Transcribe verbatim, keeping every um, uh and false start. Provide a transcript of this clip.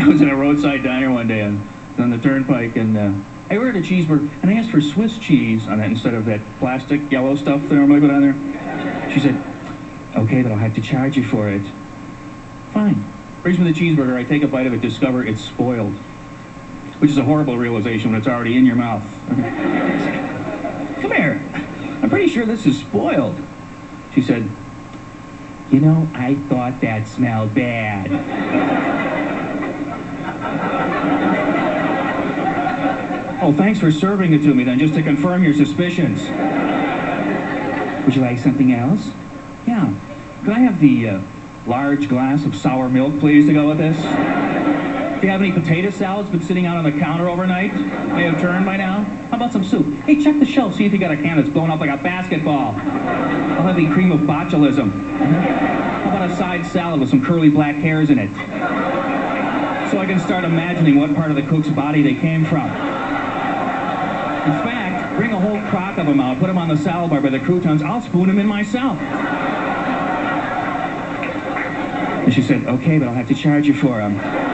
I was in a roadside diner one day on, on the turnpike, and uh, I ordered a cheeseburger, and I asked for Swiss cheese on that instead of that plastic yellow stuff they normally put on there. She said, okay, but I'll have to charge you for it. Fine. Brings me the cheeseburger, I take a bite of it, discover it's spoiled. Which is a horrible realization when it's already in your mouth. Come here. I'm pretty sure this is spoiled. She said, you know, I thought that smelled bad. Oh, thanks for serving it to me then, just to confirm your suspicions. Would you like something else? Yeah. Could I have the uh, large glass of sour milk, please, to go with this? Do you have any potato salads been sitting out on the counter overnight? May have turned by now? How about some soup? Hey, check the shelf, see if you got a can that's blown up like a basketball. I'll have the cream of botulism. How about a side salad with some curly black hairs in it? So I can start imagining what part of the cook's body they came from. In fact, bring a whole crock of them out, put them on the salad bar by the croutons, I'll spoon them in myself. And she said, okay, but I'll have to charge you for them.